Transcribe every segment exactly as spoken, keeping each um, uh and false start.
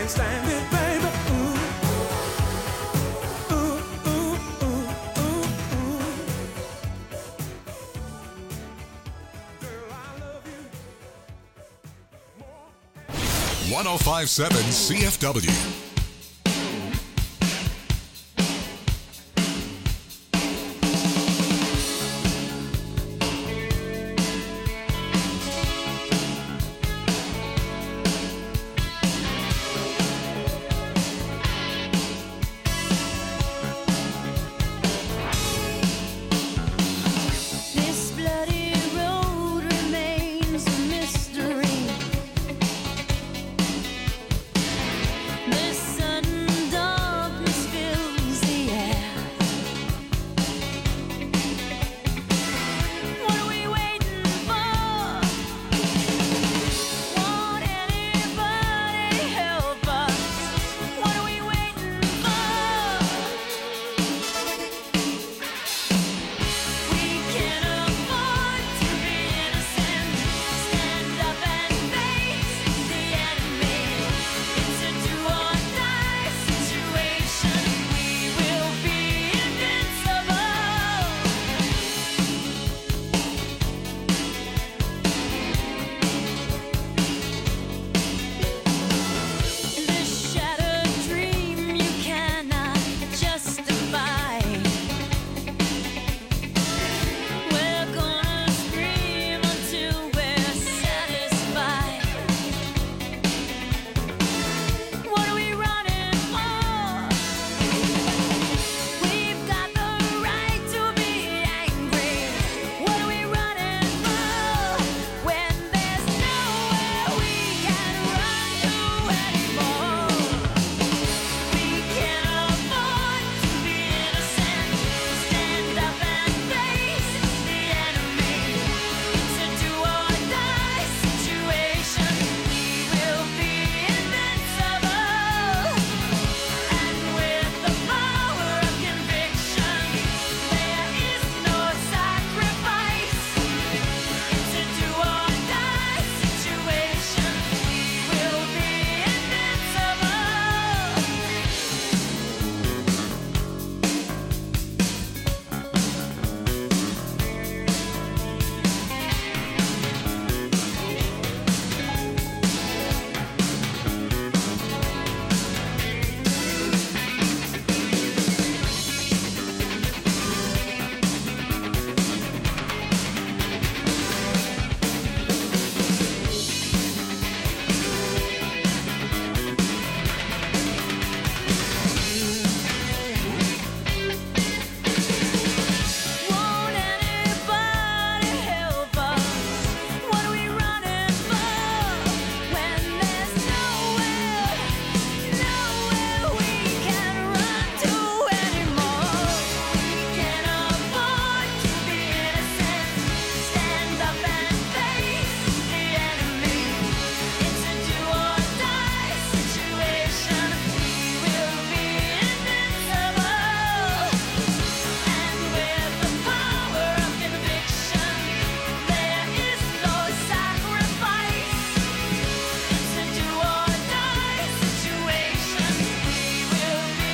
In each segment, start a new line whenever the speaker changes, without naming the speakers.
can't stand it, baby. Ooh. Ooh, ooh, ooh, ooh, ooh. Girl, I love you more.
one oh five point seven C F W.
This bloody road remains a mystery. This sudden darkness fills the air. What are we waiting for? Won't anybody help us? What are we waiting for? We can't afford to be innocent. Stand up and face the enemy. It's a do or die situation. We will be invincible. This shattered dream you cannot justify. We're gonna scream until we're satisfied. What are we running for? We've got the right to be angry. What are we running for? When there's nowhere we can run to anymore. We can't afford to be innocent. Stand up and face the enemy. It's a do or die situation. We will be invincible. And with the power of conviction, there is no sacrifice. It's a do or die situation. We will be invincible. Won't anybody help us? What are we running for? When there's nowhere, nowhere we can run to anymore. We can't afford to be innocent. Stand up and face the enemy. It's a do or die situation. We will be invincible. And with the power of conviction, there is no sacrifice. It's a do or die situation. We will be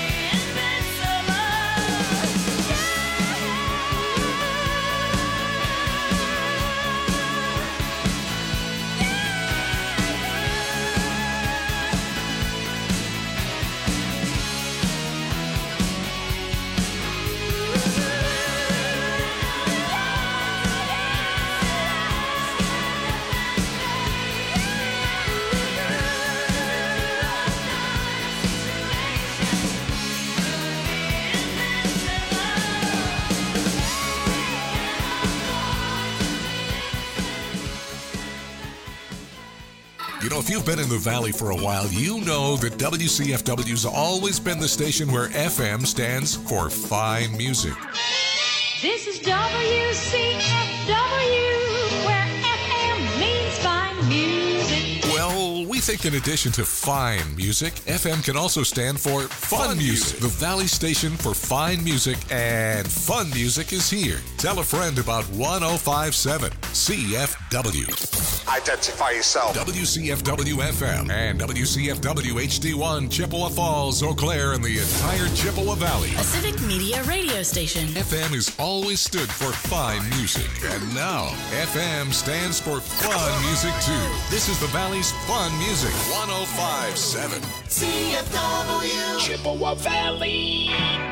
You know, if you've been in the Valley for a while, you know that W C F W's always been the station where F M stands for fine music.
This is W C F W, where F M means fine music.
Well, we think in addition to fine music, F M can also stand for fun music. The Valley station for fine music and fun music is here. Tell a friend about one oh five point seven C F W.
Identify yourself.
W C F W F M and W C F W H D one, Chippewa Falls, Eau Claire, and the entire Chippewa Valley.
A civic media radio station.
F M has always stood for fine music, and now F M stands for fun music too. This is the Valley's fun music, one oh five point seven.
C F W
Chippewa Valley.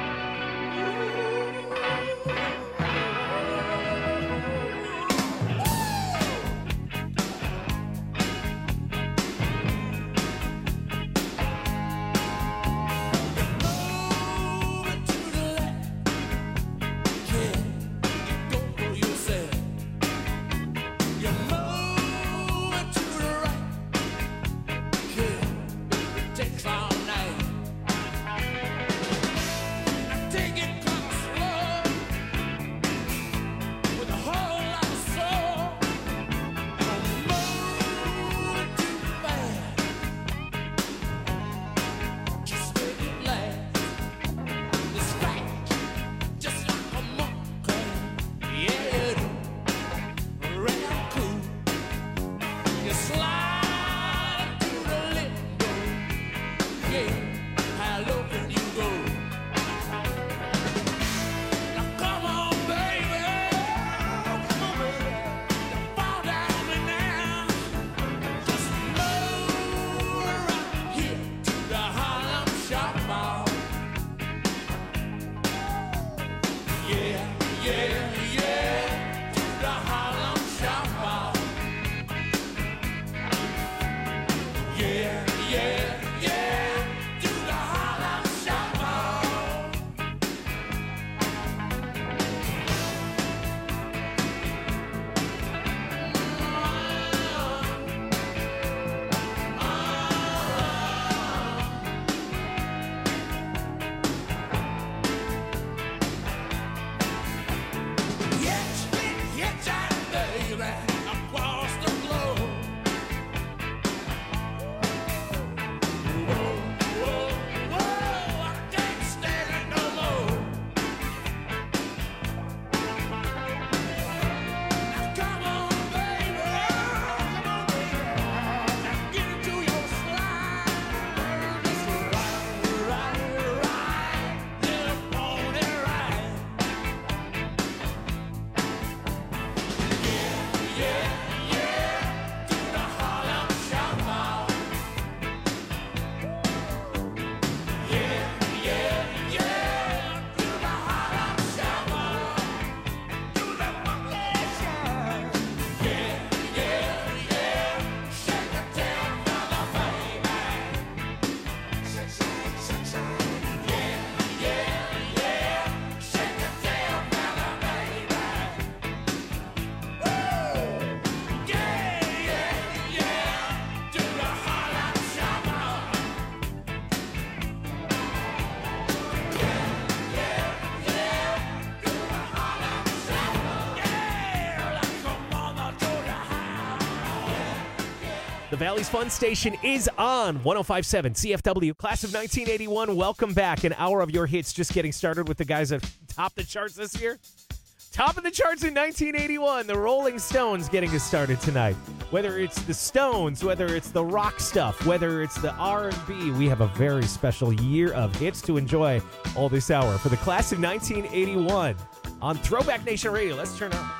The Valley's Fun Station is on one oh five point seven C F W. Class of nineteen eighty-one, welcome back. An hour of your hits just getting started with the guys that topped the charts this year. Top of the charts in nineteen eighty-one, the Rolling Stones getting us started tonight. Whether it's the Stones, whether it's the rock stuff, whether it's the R and B, we have a very special year of hits to enjoy all this hour. For the Class of nineteen eighty-one on Throwback Nation Radio, let's turn up.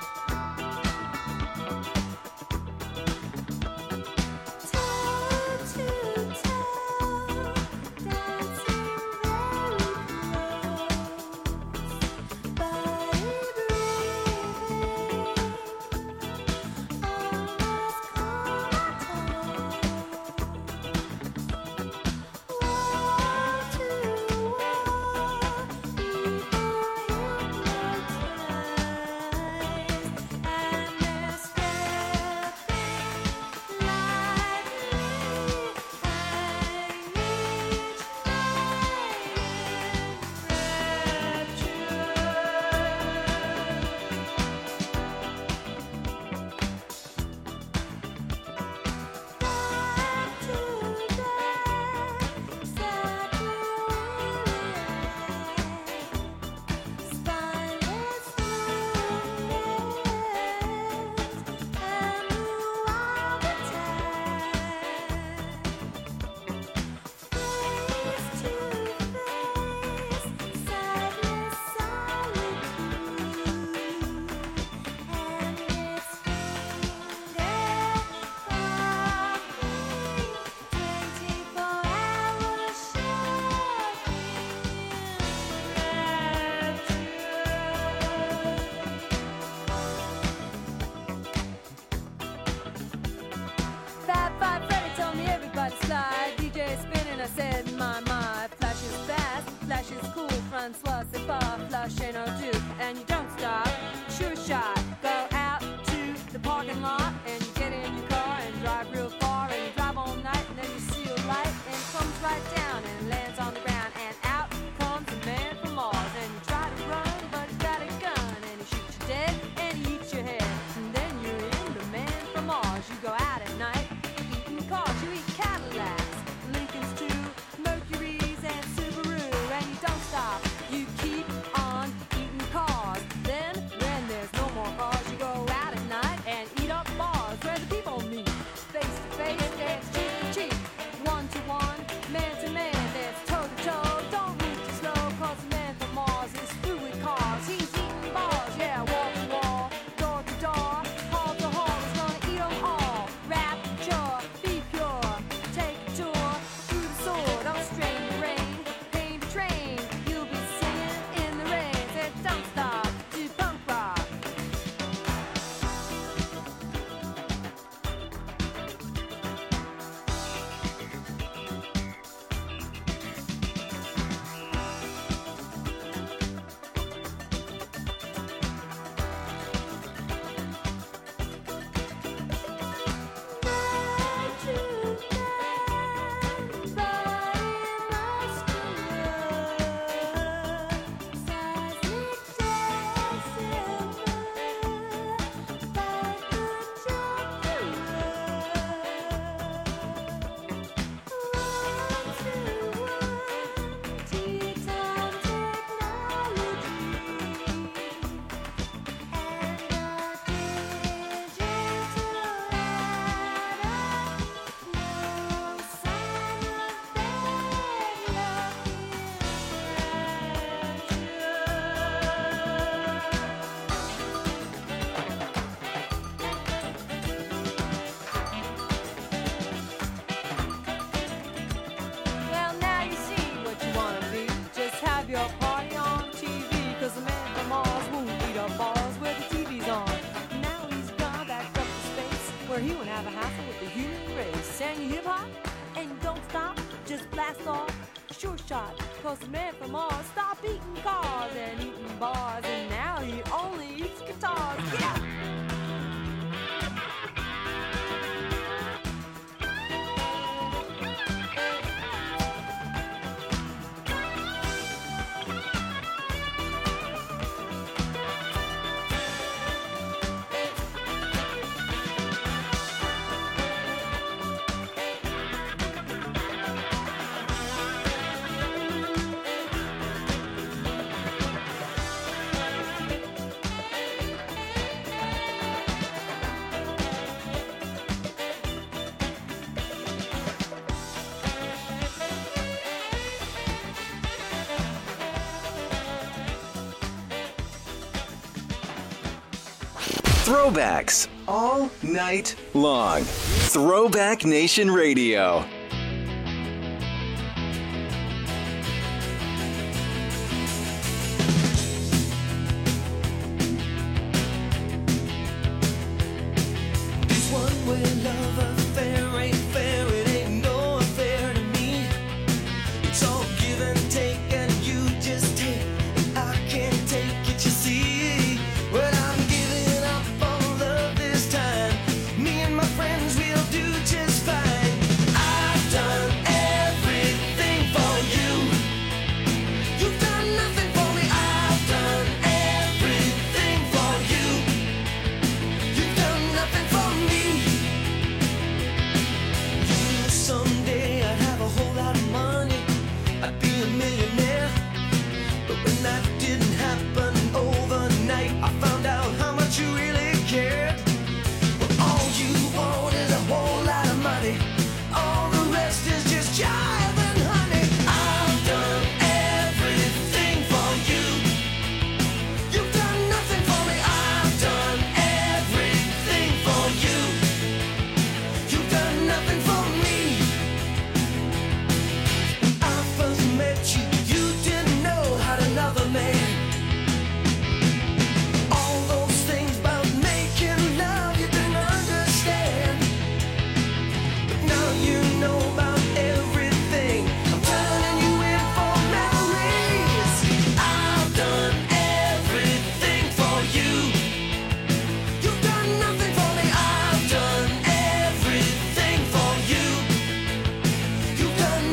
Thank you. rush, ain't no do, and you don't stop. Sure shot, go out to the parking lot, and you get in your car and drive real far, and you drive all night, and then you see a light, and it comes right down and lands on the ground, and out comes a man from Mars, and you try to run, but he's got a gun, and he shoots you dead, and he eats your head, and then you're in the man from Mars. You go out at night, eating cars, you eat Cadillacs, Lincolns too, Mercuries and Subaru, and you don't stop. You keep on eating cars. Then, when there's no more cars, you go out at night and eat up bars where the people meet. Face to face, dance cheek to cheek. One to one, man to man, dance toe to toe. Don't move too slow, cause the man from Mars is through with cars. He's eating bars, yeah, wall to wall, door to door, hall to hall. He's gonna eat them all. Rapture, be pure, take a tour through the sword. Don't strain the rain, paint the train. You'll be singing in the rain. Said don't stop, do punk rock. Well, now you see what you wanna be. Just have your party on T V. Cause the man from Mars won't eat up bars where the T V's on. Now he's gone back up to space where he won't have a hassle with the human race. Sang hip hop and don't stop, just blast off. Sure shot, cause the man from Mars stopped eating cars and eating bars, and now he only eats guitars. Yeah!
Throwbacks all night long. Throwback Nation Radio.
This one-way love affair ain't fair, it ain't no affair to me. It's all give and take, and you just take, and I can't take it, you see. But I'm giving up on love this time. Me and my friends will do just fine. I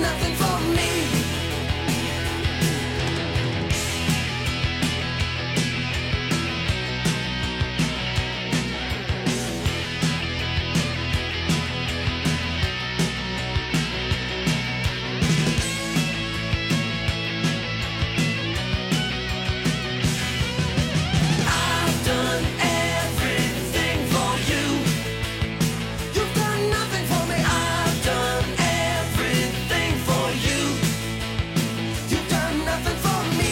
nothing for me. I've done everything for you. You've done nothing for me. I've done everything for you. You've done nothing for me.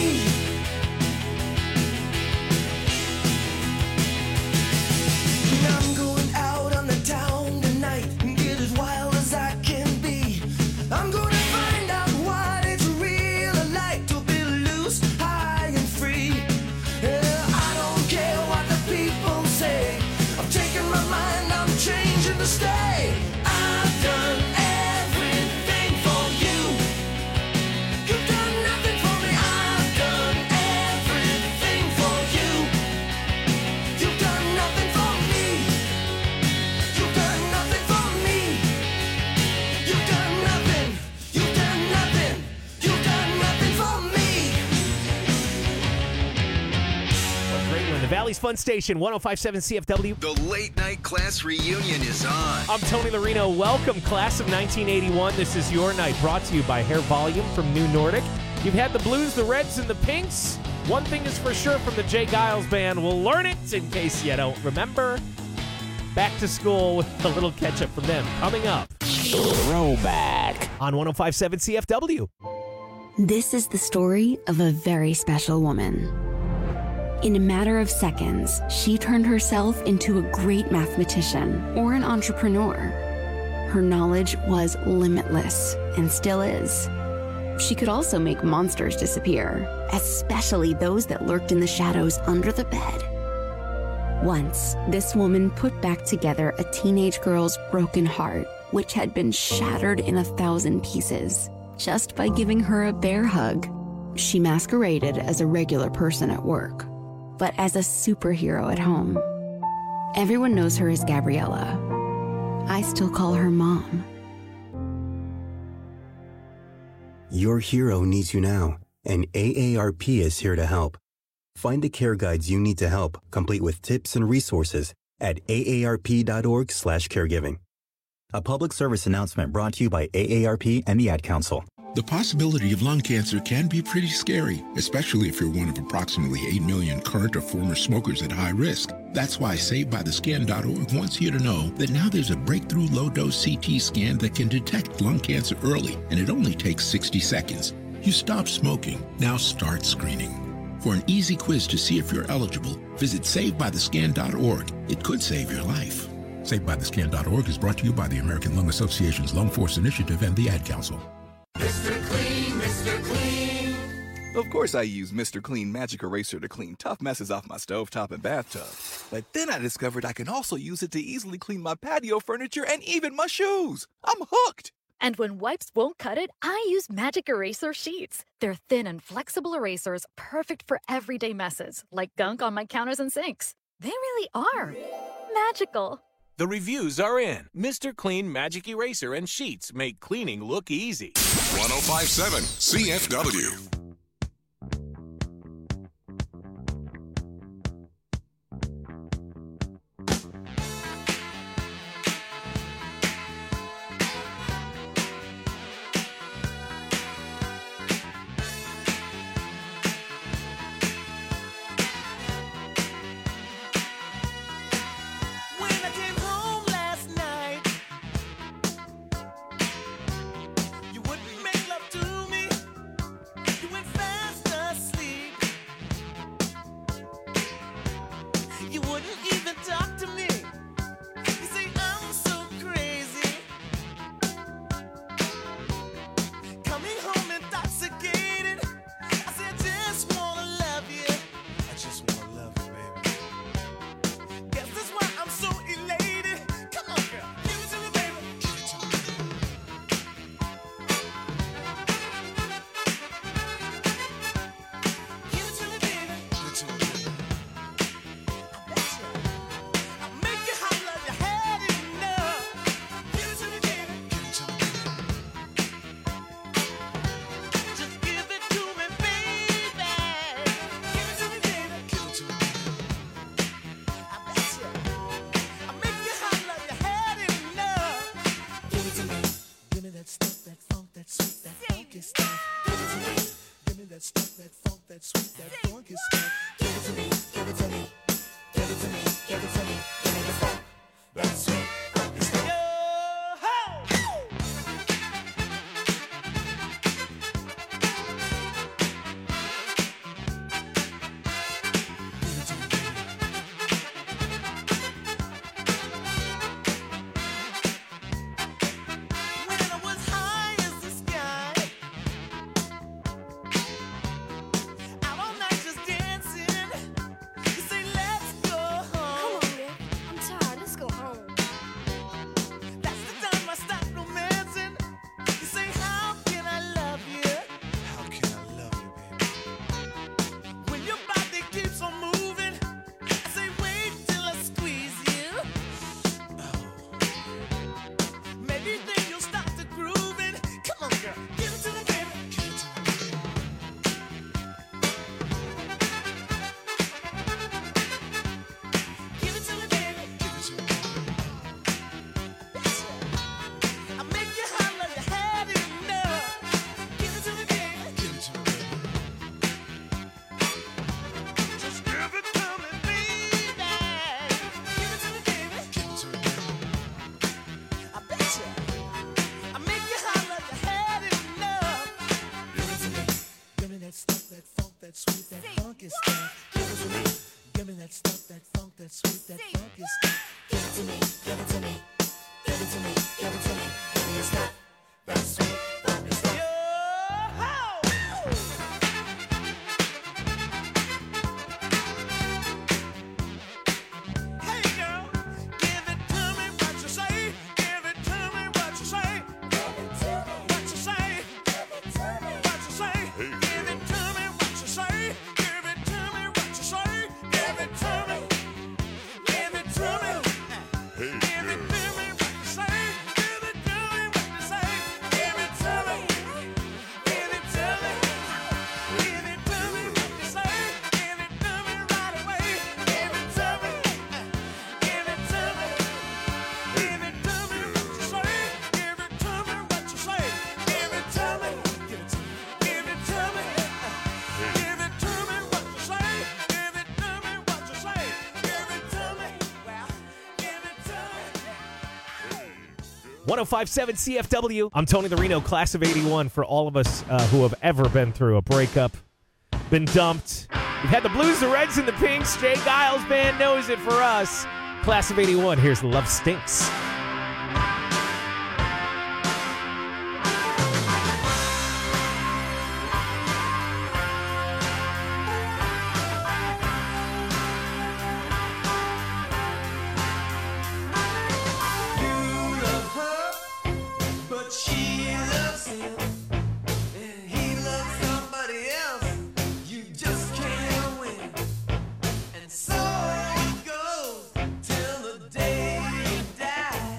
I'm going out on the town tonight and get as wild as I can be. I'm gonna find out what it's really like to be loose, high and free. Yeah, I don't care what the people say. I'm taking my mind, I'm changing to stay. I've done everything for you. You've done nothing for me. I've done everything for you. You've done nothing for me. You've done nothing for me. You've done nothing. You've done nothing. You've done nothing for me.
What a great one. The Valley's Fun Station, one oh five point seven C F W.
The late night class reunion is on.
I'm Tony Larino. Welcome, class of nineteen eighty-one. This is your night, brought to you by Hair Volume from New Nordic. You've had the blues, the reds, and the pinks. One thing is for sure from the Jay Giles Band. We'll learn it in case you don't remember. Back to school with a little catch-up from them coming up
Throwback.
on one oh five point seven C F W.
This is the story of a very special woman. In a matter of seconds, she turned herself into a great mathematician or an entrepreneur. Her knowledge was limitless and still is. She could also make monsters disappear, especially those that lurked in the shadows under the bed. Once, this woman put back together a teenage girl's broken heart, which had been shattered in a thousand pieces, just by giving her a bear hug. She masqueraded as a regular person at work, but as a superhero at home. Everyone knows her as Gabriella. I still call her Mom.
Your hero needs you now, and A A R P is here to help. Find the care guides you need to help, complete with tips and resources at A A R P dot org slash caregiving. A public service announcement brought to you by A A R P and the Ad Council.
The possibility of lung cancer can be pretty scary, especially if you're one of approximately eight million current or former smokers at high risk. That's why Saved By The Scan dot org wants you to know that now there's a breakthrough low-dose C T scan that can detect lung cancer early, and it only takes sixty seconds. You stop smoking, now start screening. For an easy quiz to see if you're eligible, visit Saved By The Scan dot org. It could save your life. Saved By The Scan dot org is brought to you by the American Lung Association's Lung Force Initiative and the Ad Council.
Mister Clean, Mister Clean.
Of course I use Mister Clean Magic Eraser to clean tough messes off my stovetop and bathtub. But then I discovered I can also use it to easily clean my patio furniture and even my shoes. I'm hooked.
And when wipes won't cut it, I use Magic Eraser Sheets. They're thin and flexible erasers, perfect for everyday messes, like gunk on my counters and sinks. They really are magical.
The reviews are in. Mister Clean Magic Eraser and Sheets make cleaning look easy.
one oh five point seven C F W.
You wouldn't make love to me. You that stuff, that funk, that sweet, that funky stuff. Give it to me. Give me that stuff, that funk, that sweet, that funky stuff. Give it to me. Give it to me. Give it to me. Give it to me. Give me the funk, that sweet, funky stuff.
one oh five point seven C F W. I'm Tony the Reno, class of eighty-one, for all of us uh, who have ever been through a breakup, been dumped. We've had the Blues, the Reds, and the Pinks. Jay Giles Band knows it for us. Class of eighty-one, here's Love Stinks.
So it goes till the day you die.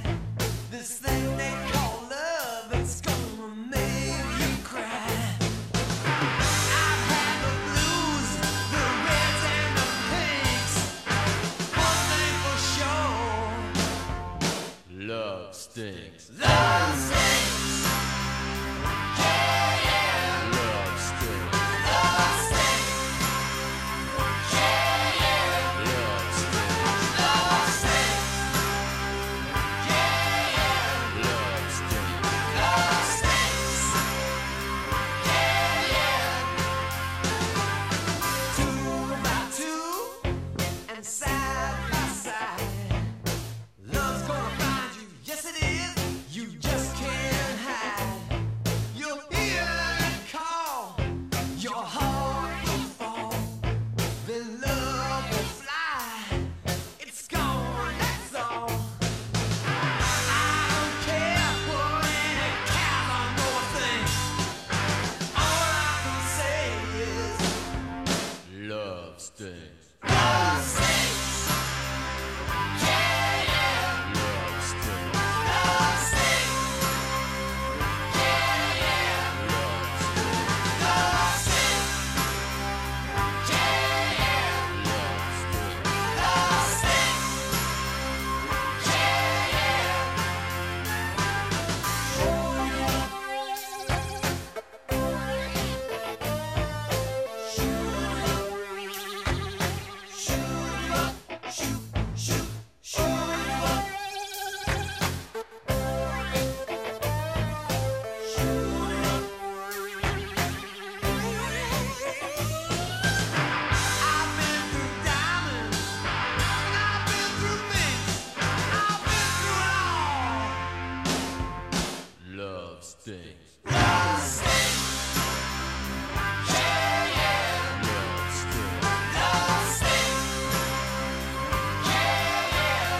stings.
Love stings. Yeah, yeah.
Love stings.
Love stings. Yeah, yeah.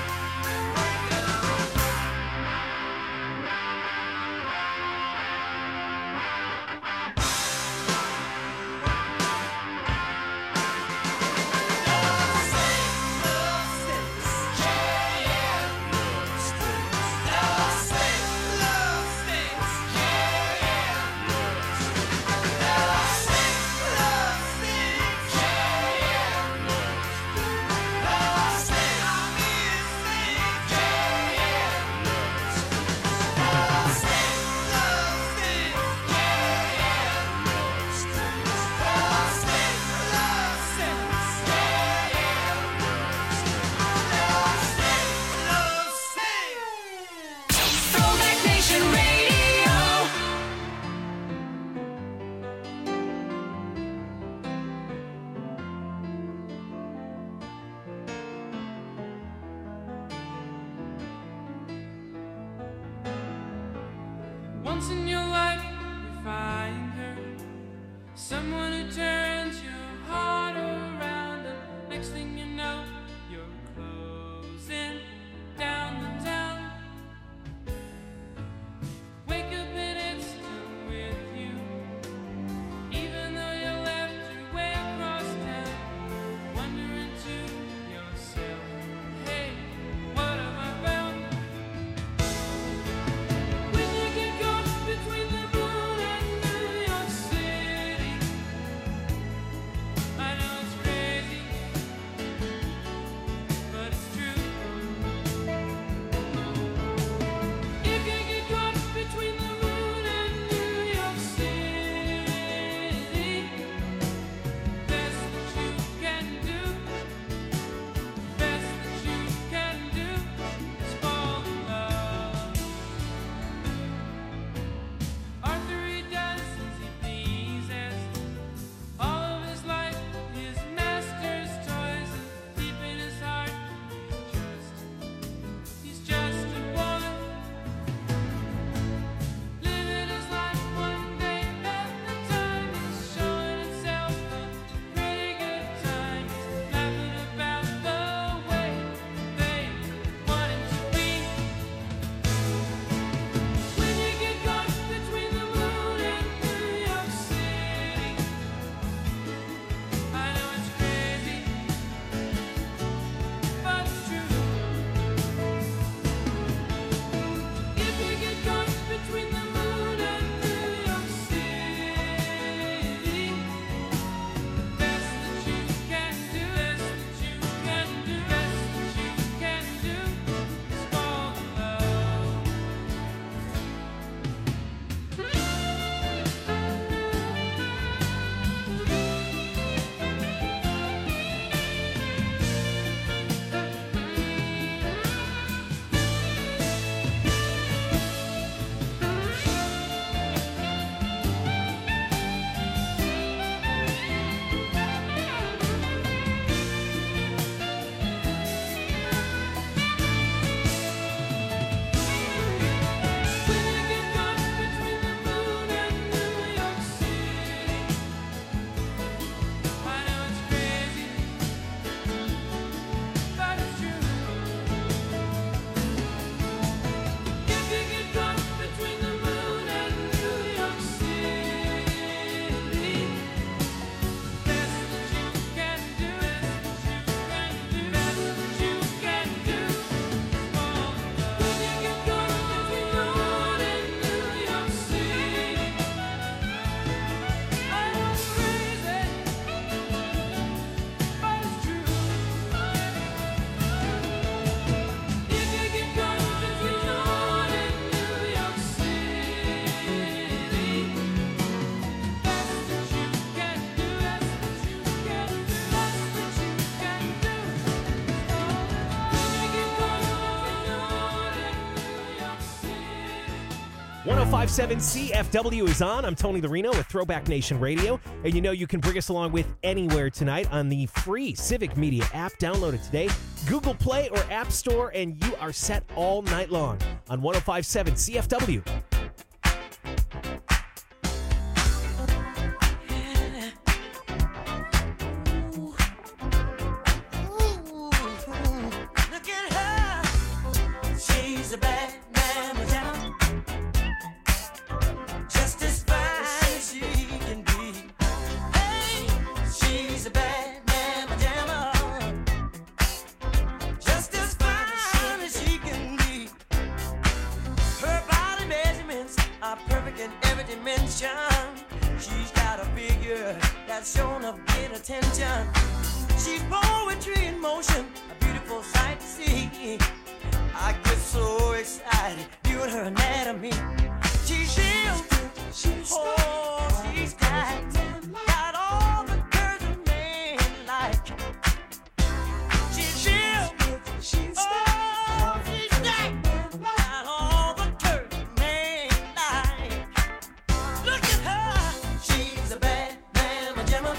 Throwback Nation Radio.
Once in your life, you find her, someone who turns your heart around, and next thing you know, you're closing down the town. Wake up and it's still with you, even though you left your way across town. Wondering to yourself, hey, what have I found? When you get caught between the moon and New York City, I know it's crazy, but it's true. If you get caught between the moon and New York City, best that you can do, best that you can do is fall in love. Arthur, he does as he pleases. All of his life, his master's toys, and deep in his heart, he's just, he's just a boy. Living his life one day at a time, he's showing himself a pretty good time. He's laughing about the way they want him to be. When you get caught between the moon and New York City, I know it's crazy, but it's true. If you get caught between the moon and New York City, best that you can do, best that you can do, best that you can do is fall in love. When you get caught between the moon and New York City, I know it's crazy, but it's true. If you get caught between the moon and New York City, best that you can do, best that you can do, best that you can do is fall in love. When you get caught between the moon and New York City, I know it's crazy, but it's true. If you get caught between the moon and New York City, best that you can do, best that you can do, best that you can do is fall in love. When you get caught between the moon and New York City.
one oh five point seven C F W is on. I'm Tony the Reno with Throwback Nation Radio. And you know you can bring us along with anywhere tonight on the free Civic Media app. Download it today. Google Play or App Store, and you are set all night long on one oh five point seven C F W.
are perfect in every dimension. She's got a figure that's shown up in attention. She's poetry in motion, a beautiful sight to see. I get so excited viewing her anatomy. She's real, she's oh, she's got, got all the curves a man like. She's real, she's oh, she's got, got all the curves a man like. Look at her, she's a bad mamma jamma,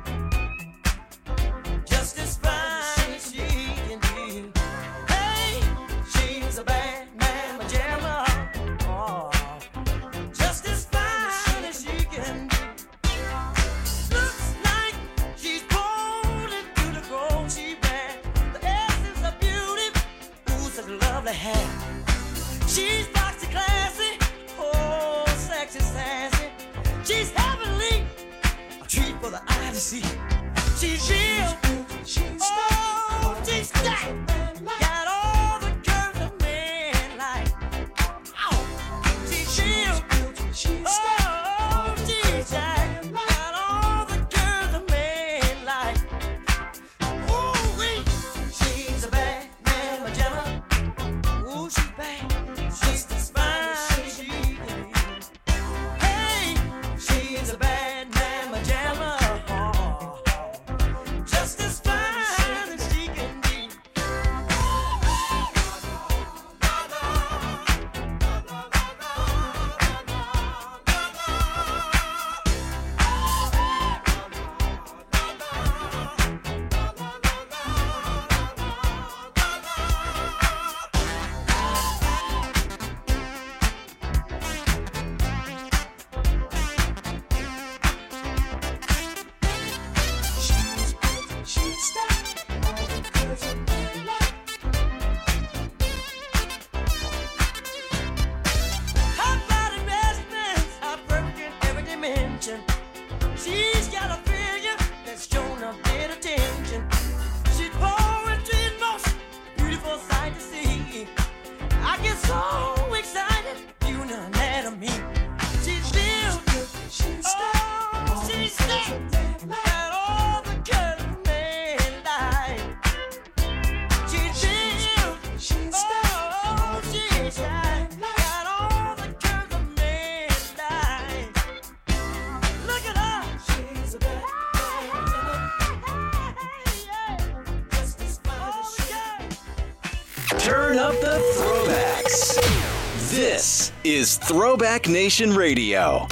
just as fine as she can be. Hey, she's a bad mamma jamma, oh, just as fine as she can be. Looks like she's born into the gold she wears. The essence of beauty, ooh, such lovely hair. She's boxy classy, oh, sexy sassy. She's heavenly, a treat for the eye to see. She's real, oh, she's stacked, got all the curves a man like. Oh, she's real, oh, she's stacked, got all the curves a man like. Ooh, wee, she's a bad mamma jamma. Ooh, she's bad, she's as fine as she can be. Hey, she's a bad mamma jamma, just as fine as she can be. She's stacked, all the curves a man like. Her body measurements are perfect in every dimension. She's got a figure that's shown a bit of attention. She's poetry in motion, beautiful sight to see. I get so excited viewing her anatomy. She's real, she's stacked, oh, she's stacked, got all the curves a man like. She's real, she's stacked, oh, she's stacked, got all the curves a man like. Look at her, she's a bad mamma, just as fine as she can.
Turn up the throwbacks. This is Throwback Nation Radio.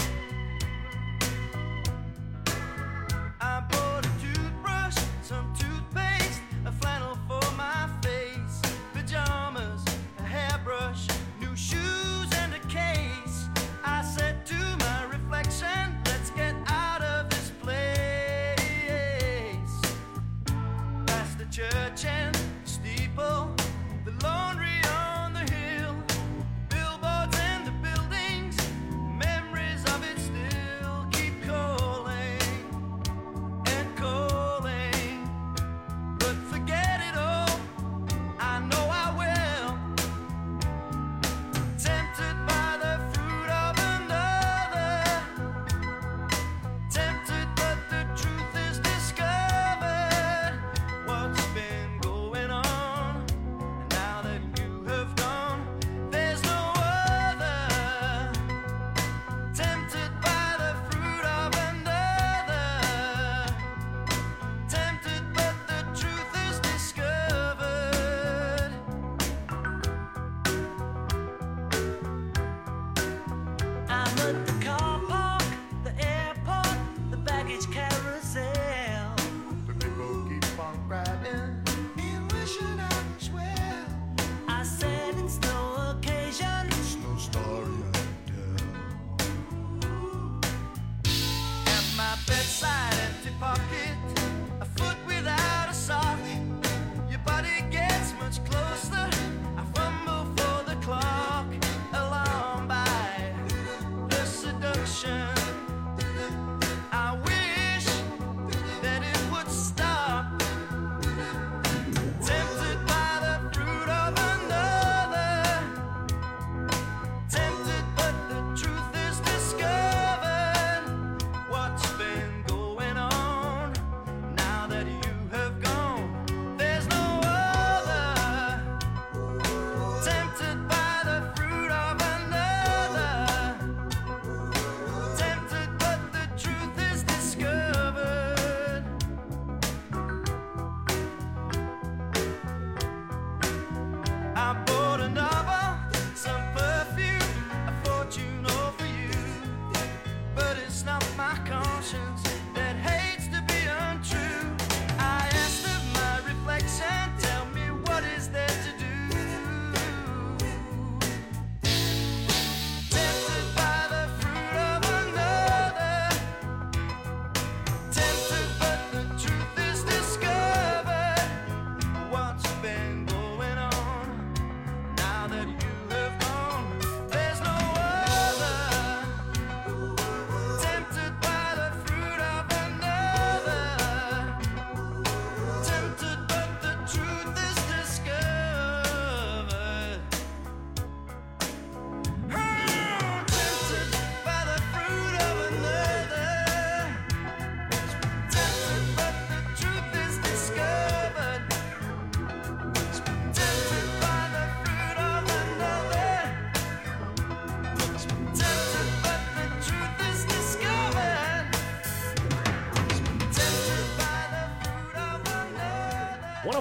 I bought a toothbrush, some toothpaste, a flannel for my face, pajamas, a hairbrush, new shoes, and a case. I said to my reflection, let's get out of this place. Past the church and steeple, the laundry on the hill, billboards and the buildings, memories of it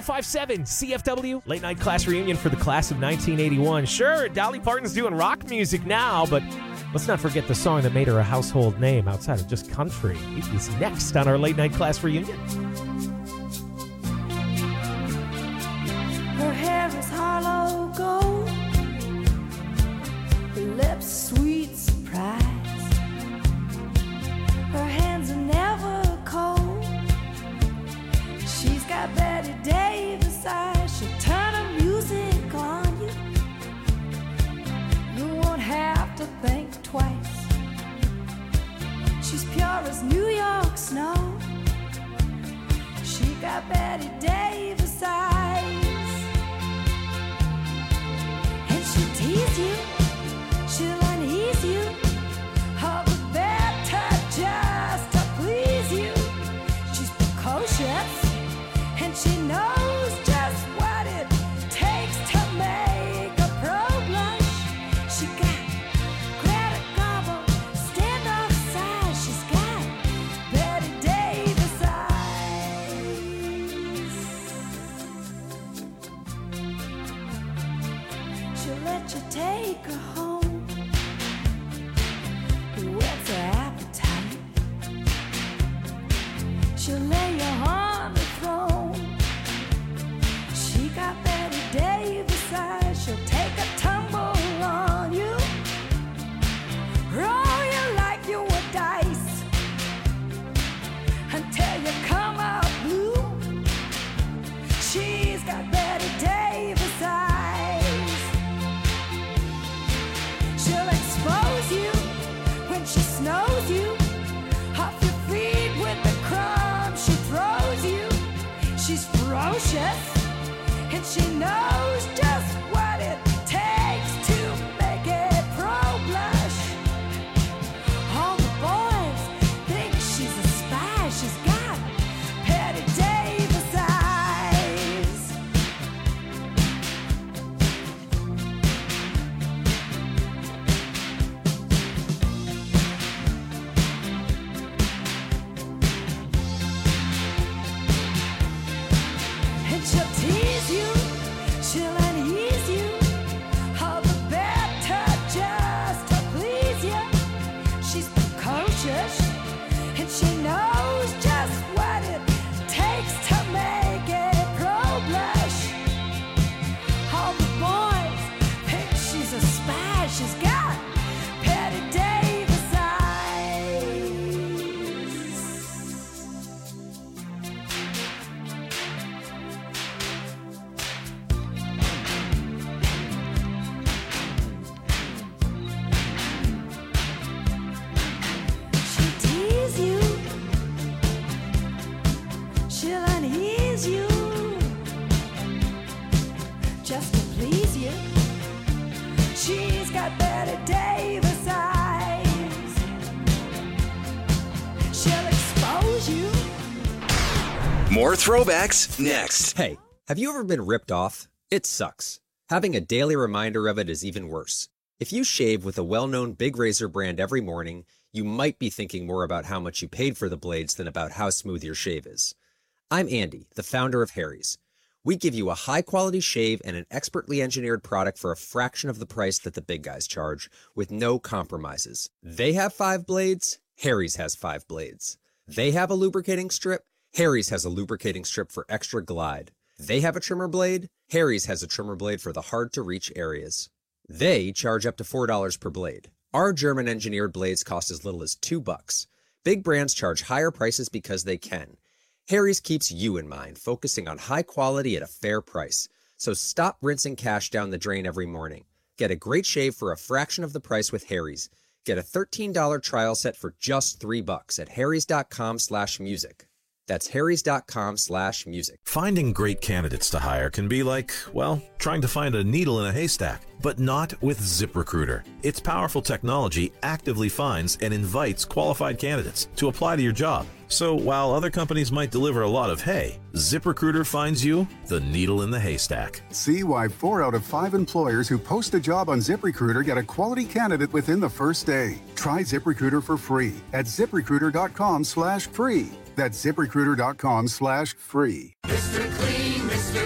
oh five seven C F W, late night class reunion for the class of nineteen eighty-one. Sure, Dolly Parton's doing rock music now, but let's not forget the song that made her a household name outside of just country. It is next on our late night class reunion.
Her hair is hollow gold, her lips sweet surprise. Her hands are never cold. She's got Betty Davis eyes. She'll turn her music on you. You won't have to think twice. She's pure as New York snow. She got Betty Davis eyes. And she'll tease you, she'll unease you, all the better just to please you. She's precocious, and she knows just what it takes to make a pro blush. She got Greta Garbo, standoff size. She's got Betty Davis eyes. She'll let you take her home. What's her appetite? She'll lay you on the throne. She got Betty Davis eyes. She'll take a tumble on you, roll you like you were dice, until you come out blue. She's got Betty Davis eyes. She'll expose you when she snows you off your feet with the crumbs she throws you. She's ferocious, and she knows just what it takes to make it pro blush. All the boys think she's a spy. She's got Betty Davis eyes. And she'll tease you, she'll unease you, all the better just to please you. She's precocious, and she knows just what it takes to make it pro blush. All the boys think she's a spy. She's got Betty Davis eyes. She'll tease you, she'll unease you, just to please you. She's got Betty Davis eyes. She'll expose you.
More throwbacks next.
Hey, have you ever been ripped off? It sucks. Having a daily reminder of it is even worse. If you shave with a well-known big razor brand every morning, you might be thinking more about how much you paid for the blades than about how smooth your shave is. I'm Andy, the founder of Harry's. We give you a high-quality shave and an expertly engineered product for a fraction of the price that the big guys charge, with no compromises. They have five blades, Harry's has five blades. They have a lubricating strip, Harry's has a lubricating strip for extra glide. They have a trimmer blade, Harry's has a trimmer blade for the hard-to-reach areas. They charge up to four dollars per blade. Our German-engineered blades cost as little as two bucks. Big brands charge higher prices because they can. Harry's keeps you in mind, focusing on high quality at a fair price. So stop rinsing cash down the drain every morning. Get a great shave for a fraction of the price with Harry's. Get a thirteen dollars trial set for just three bucks at harrys.com slash music. That's harrys.com slash music.
Finding great candidates to hire can be like, well, trying to find a needle in a haystack, but not with ZipRecruiter. Its powerful technology actively finds and invites qualified candidates to apply to your job. So while other companies might deliver a lot of hay, ZipRecruiter finds you the needle in the haystack.
See why four out of five employers who post a job on ZipRecruiter get a quality candidate within the first day. Try ZipRecruiter for free at ziprecruiter.com slash free. That's ziprecruiter.com slash free.
Mister Clean, Mister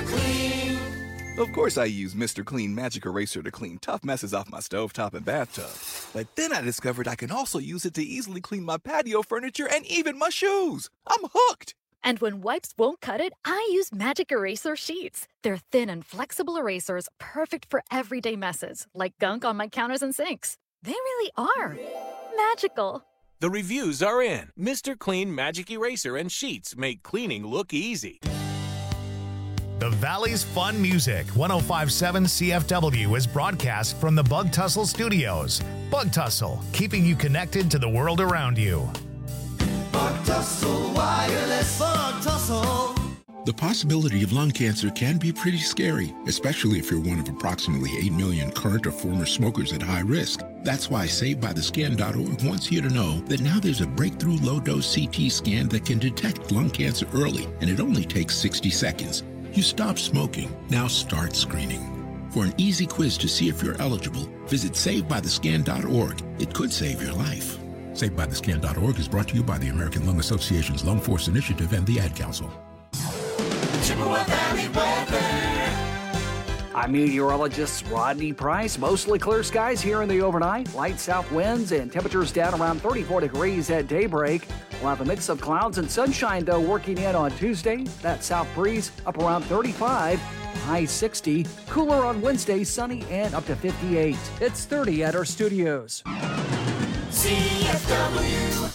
Of course I use Mister Clean Magic Eraser to clean tough messes off my stovetop and bathtub. But then I discovered I can also use it to easily clean my patio furniture and even my shoes. I'm hooked.
And when wipes won't cut it, I use Magic Eraser Sheets. They're thin and flexible erasers, perfect for everyday messes, like gunk on my counters and sinks. They really are magical.
The reviews are in. Mister Clean Magic Eraser and Sheets make cleaning look easy.
The Valley's Fun Music, one oh five point seven C F W is broadcast from the Bug Tussle Studios. Bug Tussle, keeping you connected to the world around you.
Bug Tussle Wireless. Bug Tussle.
The possibility of lung cancer can be pretty scary, especially if you're one of approximately eight million current or former smokers at high risk. That's why Saved By The Scan dot org wants you to know that now there's a breakthrough low-dose C T scan that can detect lung cancer early, and it only takes sixty seconds. You stop smoking, now start screening. For an easy quiz to see if you're eligible, visit Saved By The Scan dot org. It could save your life. Saved By The Scan dot org is brought to you by the American Lung Association's Lung Force Initiative and the Ad Council.
Chippewa Valley weather.
I'm meteorologist Rodney Price. Mostly clear skies here in the overnight. Light south winds and temperatures down around thirty-four degrees at daybreak. We'll have a mix of clouds and sunshine, though, working in on Tuesday. That south breeze up around thirty-five, high sixty. Cooler on Wednesday, sunny and up to fifty-eight. It's thirty at our studios.
C F W.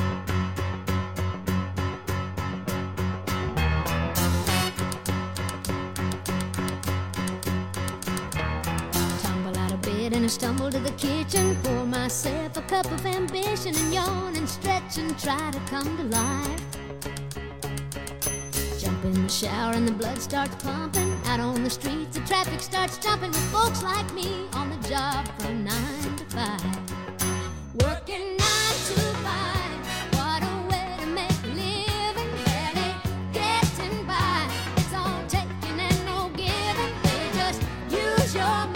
And I stumble to the kitchen, pour myself a cup of ambition and yawn and stretch and try to come to life. Jump in the shower and the blood starts pumping. Out on the streets, the traffic starts jumping with folks like me on the job from nine to five. Working nine to five, what a way to make a living. Barely getting by, it's all taking and no giving. They just use your mind.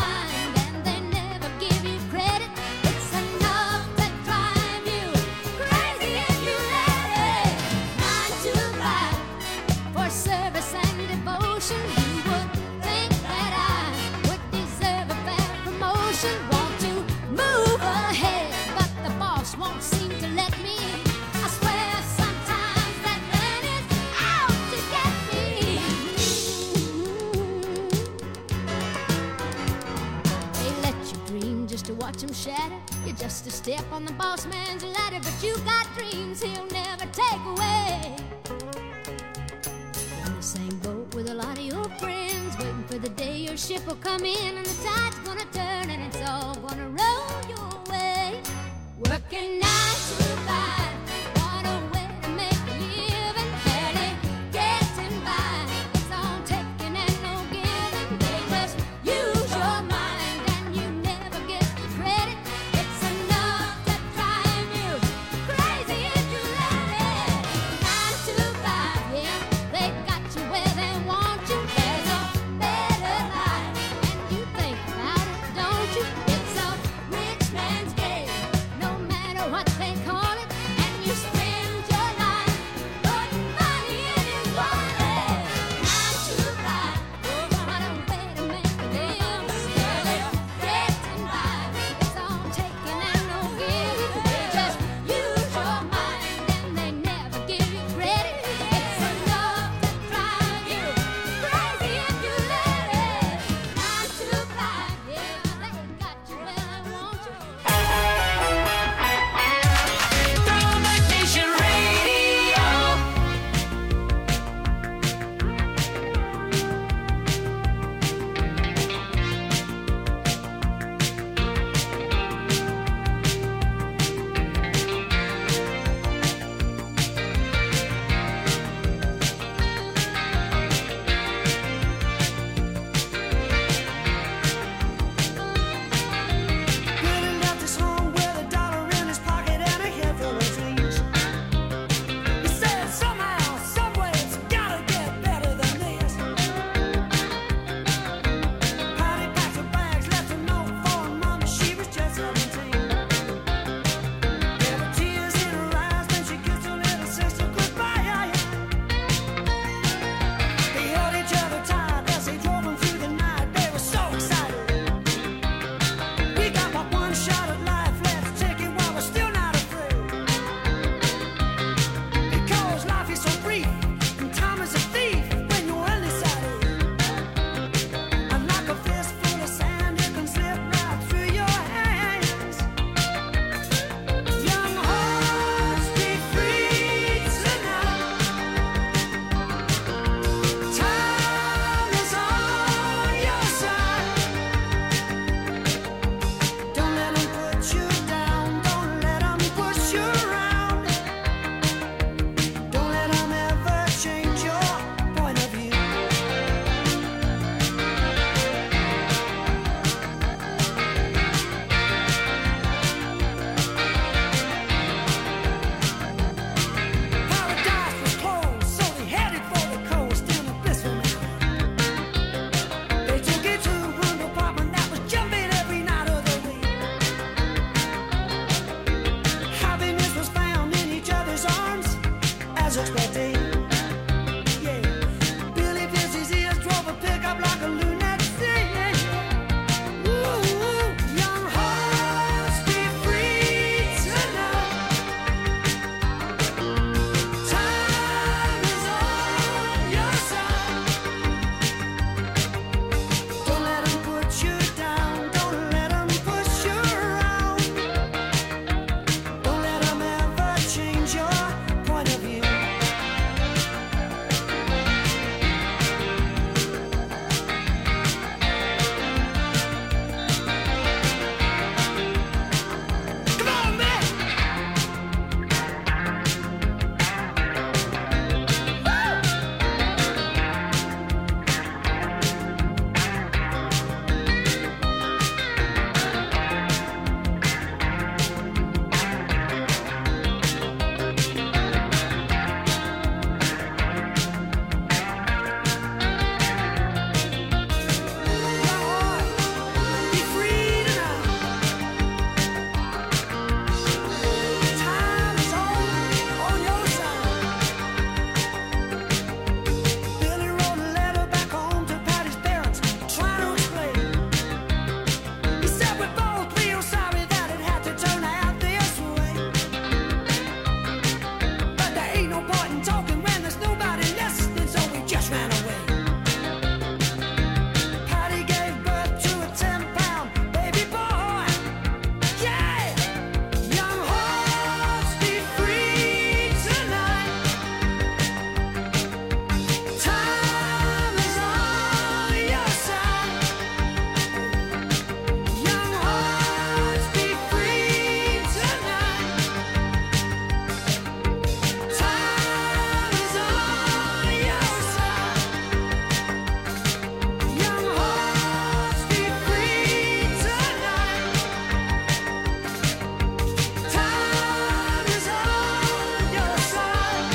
Watch him shatter. You're just a step on the boss man's ladder, but you got dreams he'll never take away. In the same boat with a lot of your friends, waiting for the day your ship will come in and the tide's gonna turn and it's all gonna roll your way. Working nine to five, what a way to make a living. Barely getting by, it's all taking and no giving. They just use your mind. Rich man
was expecting. Yeah. Billy pierced his ears, drove a pickup like a lunatic. Ooh, young hearts, be free tonight. Time is on your side. Don't let 'em put you down. Don't let 'em push you around. Don't let 'em ever change your point of view. Come on, man. Be free tonight. Time is on, on your side. Billy wrote a letter back home to Patty's parents, trying to explain. He said we both feel sorry that it had to turn out this way. But there ain't no point in talking when there's nobody listening, so we just ran away. Patty gave birth to a ten-pound baby boy. Yeah, young hearts, be free tonight. Time is on your side. Young hearts, be free tonight. Time is on your side. Young hearts, be free tonight. Time is on your side.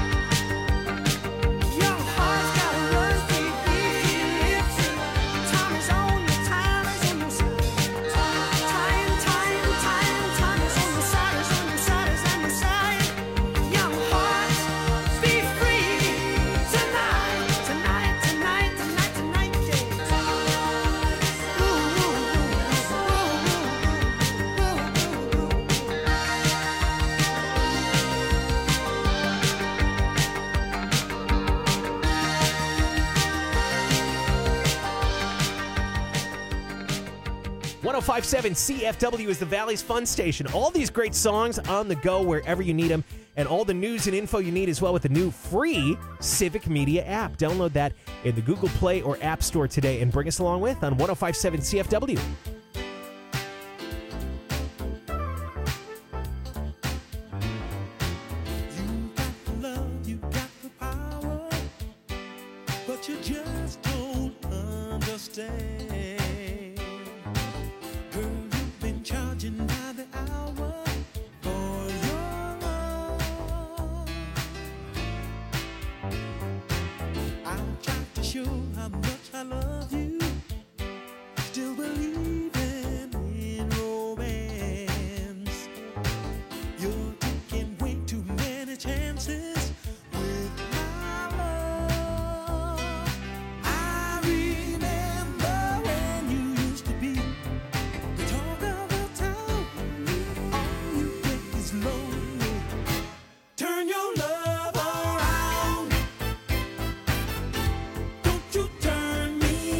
Young hearts gotta run free, free, free. Time is on your, time is on your side. Time, time, time, time is on your side, is on your side, is on your side. Young hearts, be free tonight, tonight, tonight, tonight, tonight, yeah. Ooh, ooh, ooh, ooh, ooh, ooh.
one oh five point seven C F W is the Valley's Fun Station. All these great songs on the go wherever you need them, and all the news and info you need as well with the new free Civic Media app. Download that in the Google Play or App Store today and bring us along with on one oh five point seven C F W.
Love, you got the power, but you just don't understand. Girl, you've been charging by the hour for your love. I'm trying to show how much I love you. Still believing in romance. You're taking way too many chances with my love. I remember when you used to be the talk of the town. All you get is lonely. Turn your love around. Don't you turn me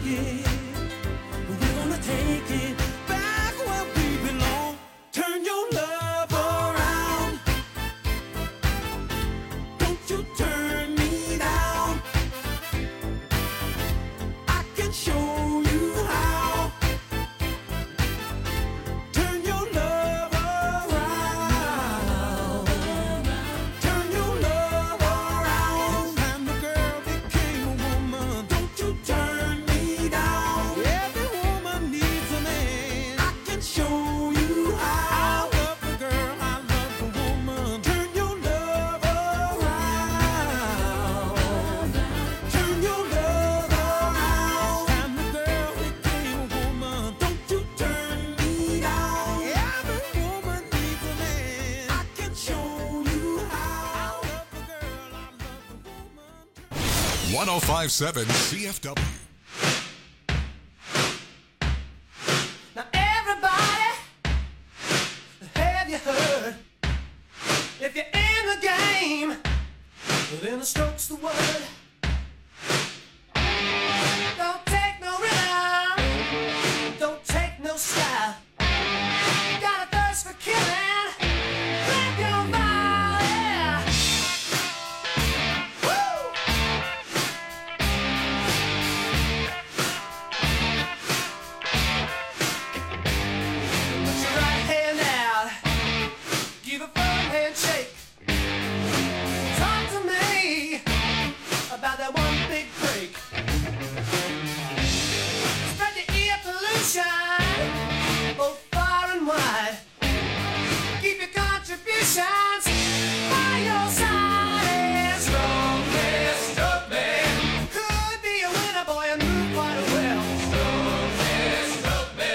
it. We're gonna take it back where we belong. Turn your love around. Don't you turn me down. I can show you how. Turn your love around. Turn your love around. And the girl became a woman. Don't you turn me down. Every woman needs a man. I can show you how. I love the girl, I love the woman. Turn your love around. Turn your love around. And the girl became a woman. Don't you turn me down. Every woman needs a man. I can show you how. I love the girl, I love the woman.
one oh five point seven C F W.
Now everybody, have you heard? If you're in the game, then the stroke's the word. Don't take no rhythm, don't take no style. Got a thirst for killing, grab your body. Woo! Put your right hand out, give a firm handshake. Talk to me about that one big break. Spread the ear pollution both far and wide. Keep your contributions by your side. And stroke me, stroke me. Could be a winner, boy, and move quite well. Stroke me, stroke me.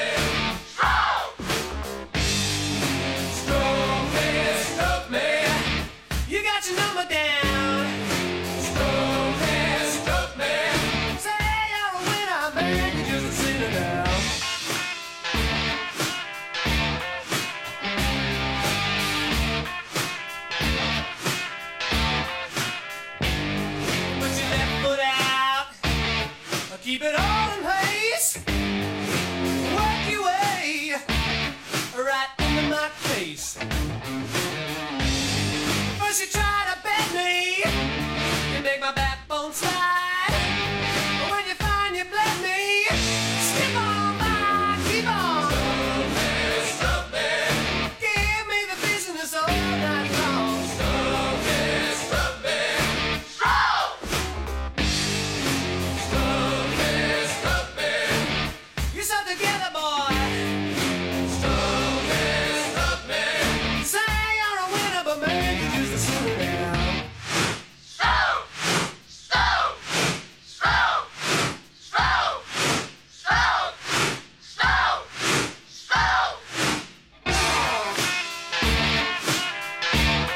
Stroke me, stroke me. You got your number down. Stroke me, stroke me. Say you're a winner, man, you just a sinner now. Put your left foot out. Keep it all in place. Work your way right into my face. First you try to